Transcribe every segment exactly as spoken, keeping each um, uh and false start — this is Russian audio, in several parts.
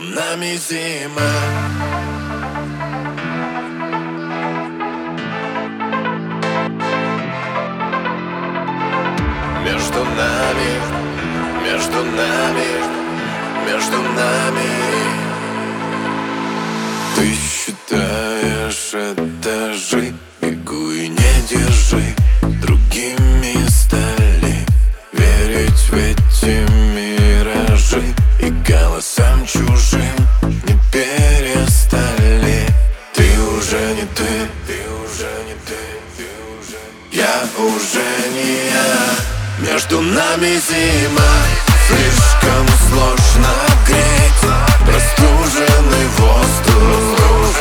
нами зима. Между нами, между нами, между нами. Ты считаешь этажи, бегу и не держи. Другими стали верить в эти миражи, и голосам чужим не перестали. Ты уже не ты, ты уже не ты, ты уже я уже не я. Между нами зима, слишком сложно греть простуженный воздух.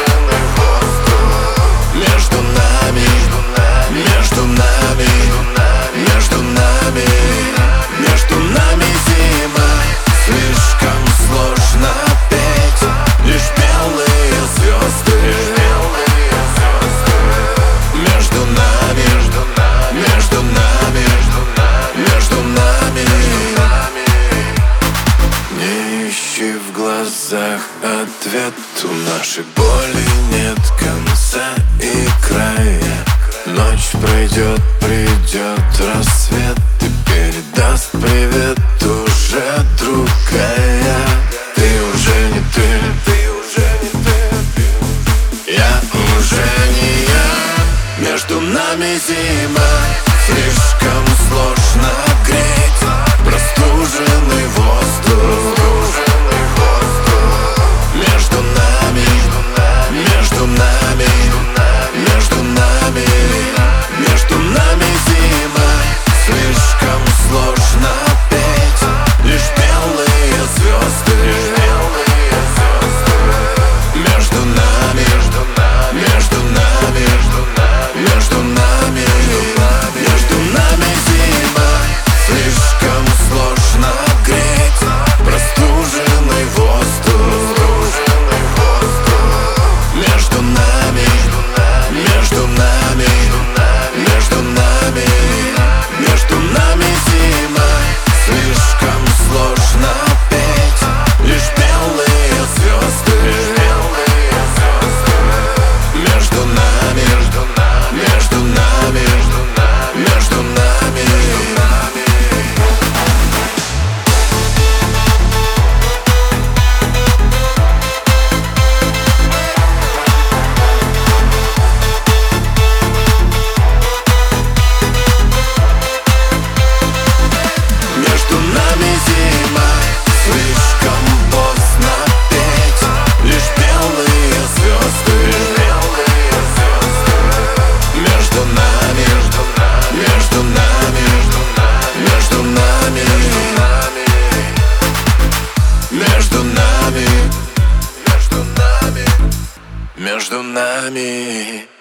Между нами, между нами, между нами, между нами зима. Слишком сложно петь лишь белые звезды. Между нами, между нами, между нами. Не ищи в глазах ответ, у нашей боли нет конца и края. Ночь пройдет, придет рассвет и передаст привет уже другая. Ты уже не ты, ты уже не ты, я уже не я. Между нами зима, слишком сложно греть простуженный воздух. Между нами, между нами, между нами, между нами зима. Слишком сложно петь лишь белые звезды. Между нами, между нами, между нами, между нами зима. Слишком сложно греть простуженный воздух. Между нами, между нами, между нами, между нами зима. Слишком сложно петь лишь белые звезды. Между нами, между нами, между нами. Между нами зима, слишком поздно петь лишь белые звезды. Между нами, между нами, между нами, между нами, между нами, между нами.